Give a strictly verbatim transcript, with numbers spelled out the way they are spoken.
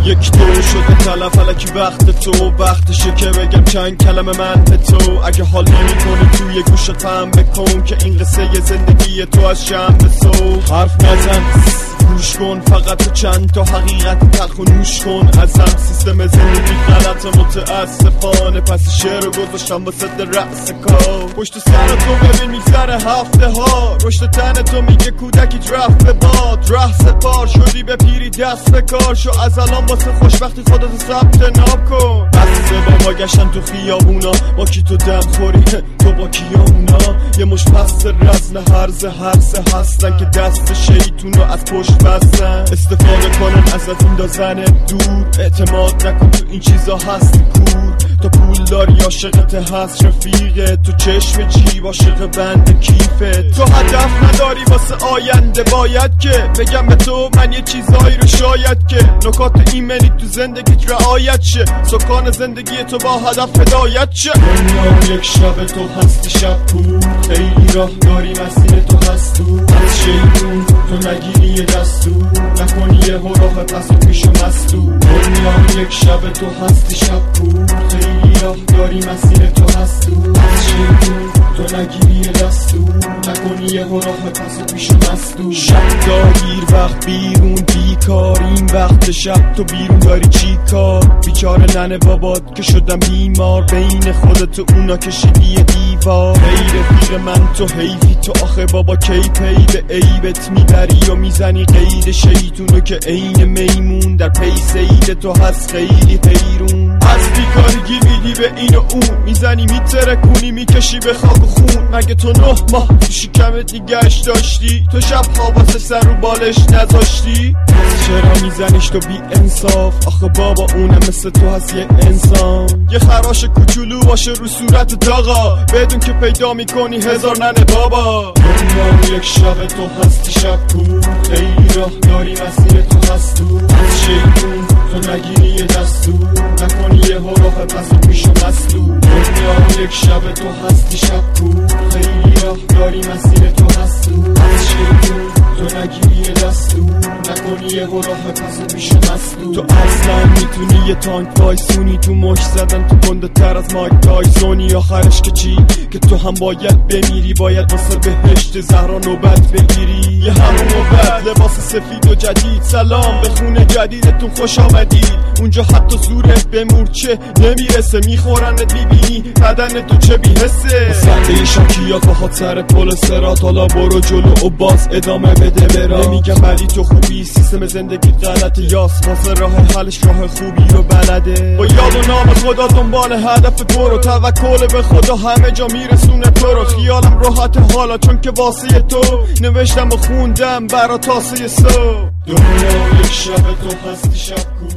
یک دو شده تلف الکی وقت تو، وقتشه که بگم چند کلمه من به تو. اگه حال نمی کنی توی گوشت فهم بکن که این قصه زندگی تو از شم به سو. حرف نزن گوش کن فقط تو چند تا حقیقت تلخ و نوش کن ازم. سیستم زندگی غلط متاسفانه، پس شعر رو گذاشتم واسه رأس کار. پشت سر تو ببین میگذره هفته ها، رشد تن تو میگه کودکی رفت به باد. ره سپار شدی به پیری دست به کار شو، از الان واسه خوشبختی خودت ثبت نام کن. بسه بابا گشتن تو خیابونا، با کی تو دم خوری تو با کیا اونا. یه مش پس رزن هرزه هرزه هستن که دست شیطونو از پشت بستن. استفاده کنن ازت این دازن دور، اعتماد نکن تو این چیزا هستی کور. تو پول داری عاشقت هست رفیقه، تو چشم جیب عاشق بند کیفه. تو هدف نداری واسه آینده، باید که بگم به تو من یه چیزایی رو شاید که نکات ایمنی تو زندگیت رعایت شه. سکان زندگی تو با هدف هدایت شه. دنیا یک شب تو هستی شب کور، خیلی راه داری مسیر تو هست تو. از شیطون تو نگیری یه دستور، نکنی یه راه پس و پیش و مستور. دنیا یک شب تو هستی شب کور، خیلی راه داری مسیر تو هست تو. از شیطون تو نگیری یه دستور، نکنی یه راه پس و پیش و مستور. شب داگیر وقت بیرون بیکار، این وقت شب تو بیرون داری چی کار؟ بیچاره ننه بابات که شدم بیمار، بین خودت و اونا کشیدی یه دیوار. غیر پیر من تو حیفی تو آخه بابا کی پی به عیبت میبری و میزنی قید شیطونو که عین میمون در پی سید تو هست خیلی حیرون. از بیکاری گیر میدی به این و اون، میزنی میترکونی میکشی به خاک و خون. مگه تو نه ماه تو شکمت نگهش داشتی؟ تو شبها واسه سر رو بالش نذاشتی؟ چرا میزنیش تو بی انصاف؟ آخه بابا اونم مثل تو هست یه انسان. یه خراش کوچولو باشه رو صورت داغا، بدون که پیدا میکنی هزار ننه بابا. دنیا یک شب تو هستی شب کور، خیلی راه داری مسیر تو هست تو. از شیطون تو نگیری یه دستور، نکنی یه راه پس و پیش و مستور. دنیا یک شب تو هستی شب کور، خیلی راه داری مسیر تو هست تو. از شیطون تو نگیری یه دستور، نکنی یه راه پس و پیش و مستور. تو اصلا میتونی یه تانک وایسونی تو مش زدن تو گنده تر از مایک تایسونی. آخرش که چی؟ که تو هم باید بمیری، باید واسه بهشت زهرا نوبت بگیری. یه همون نوبت لباس سفید و جدید، سلام به خونه جدیدتون خوش آمدید. اونجا حتی زورت به مورچه نمیرسه، میخورنت میبینی بدن تو چه بیحسه. سرده شاکیات با خاط سر پل سرات، حالا برو جلو و باز ادامه بده برات. نمیگم ولی تو خوبی، سیستم زندگی غلطه، یاس واسه راه حلش راه خوبی رو بلده. با یاد و نام خدا دنبال هدف برو، توکل به خدا همه جا میرسونه تو رو. خیالم راحت حالا چون که واسه تو نوشتم و خوندم برا تاسه سو. دنیا یک شب تو هستی شب کور،